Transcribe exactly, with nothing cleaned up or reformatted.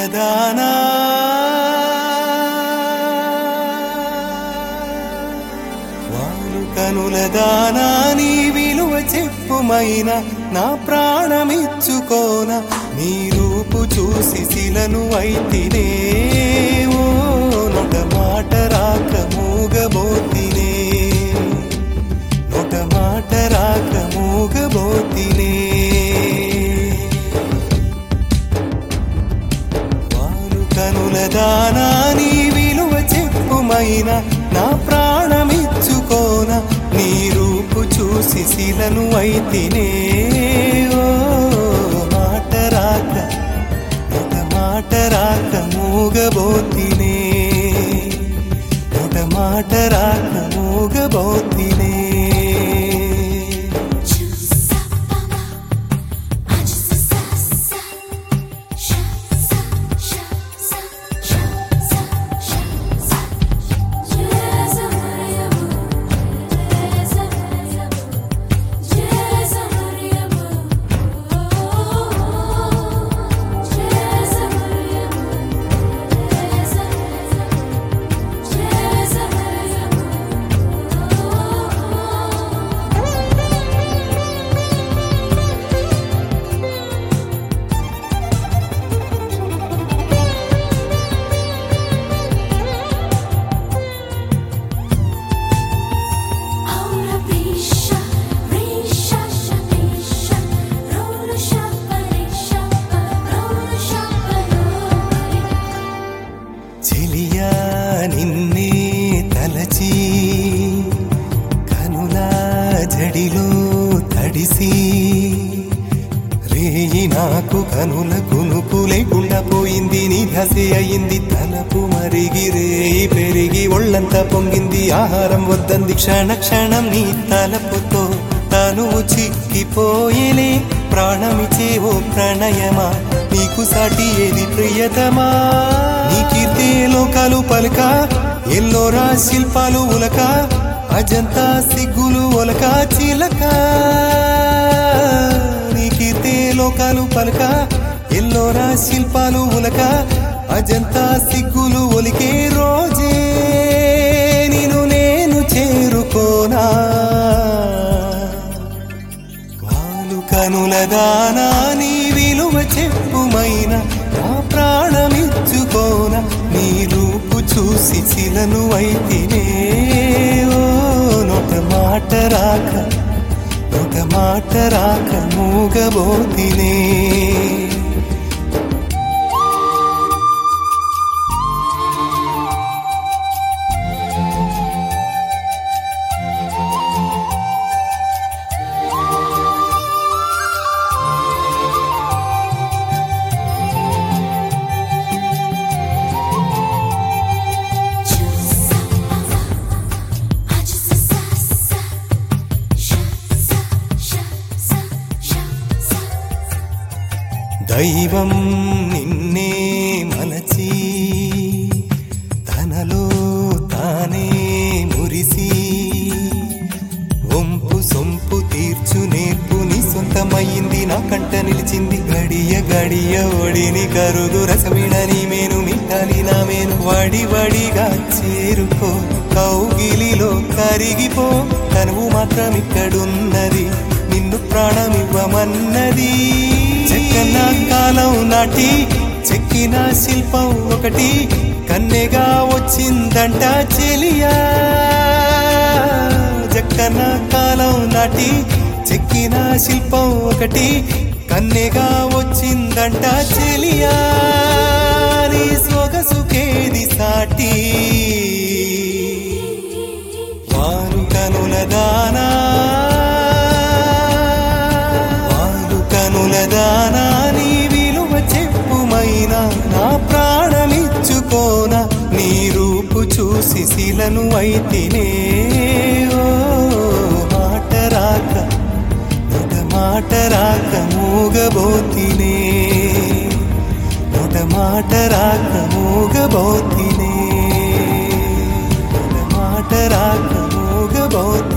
దానా వాలు కనుల దానా నీ విలువ చెప్పుమైన నా ప్రాణమిచ్చుకోన నీ రూపు చూసి శిలను అయితినే ఓ నొట మాట రాక మూగబోతినే నొట మాట రాక మూగబోతినే వాలు కనుల దానా నీ విలువ చెప్పుమైన నా ప్రాణమిచ్చుకోన నీ రూపు చూసి శిలను అయితినే ఓ మాట రాక నొట మాట రాక మూగబోతినే నొట మాట రాక మూగబోతినే నిన్నే తలచి కనుల జడిలో తడిసి రేయి నాకు కనుల కునుకు లేకుండా పోయింది నీ దశ అయింది తలపు మరిగి రేయి పెరిగి ఒళ్ళంతా పొంగింది ఆహారం వద్దంది క్షణ క్షణం నీ తలపుతో తనువు చిక్కిపోయేలే ప్రాణమిచే ఓ ప్రణయమా నీకు సాటి ఏది ప్రియతమా నీ కీర్తే లోకాలు పలుక ఎల్లోరా శిల్పాలు ఉలక అజంతా సిగ్గులు ఒలక చిలక నీ కీర్తే లోకాలు పలుక ఎల్లోరా శిల్పాలు ఉలక అజంతా సిగ్గులు ఒలికే రోజే నిన్ను నేను చేరుకోనా వాలు కనుల దానా నీ విలువ చెప్పుమైన నా ప్రాణమిచ్చుకోన నీ రూపు చూసి శిలను అయితినే ఓ నొట మాట రాక నొట మాట రాక మూగబోతినే దైవం నిన్నే మలచి తనలో తానే మురిసి వంపు సొంపు తీర్చు నేర్పు నీ సొంతమయ్యింది నా కంట నిలిచింది గడియ గడియ ఒడిని కరుదు రసమిడని మేను మిట్టాలి నా మేను వడి వడిగా చేరుకో కౌగిలిలో కరిగిపో తనువు మాత్రం ఇక్కడున్నది నిన్ను ప్రాణమివ్వమన్నది చెక్కన కాలం నాటి చెక్కిన శిల్పం ఒకటి కన్నెగా వచ్చిందంట చెలియా చెక్కన కాలం నాటి చెక్కిన శిల్పం ఒకటి కన్నెగా వచ్చిందంట చెలియా నీ సొగసుకేది సాటి వారు కనుల దానా దానా నీ విలువ చెప్పుమైన నా ప్రాణమిచ్చుకోన నీ రూపు చూసి శిలను అయితినే ఓ మాట రాక నొట మాట రాక మూగబోతినే నొట మాట రాక మూగబోతినే నొట మాట రాక మూగబోతినే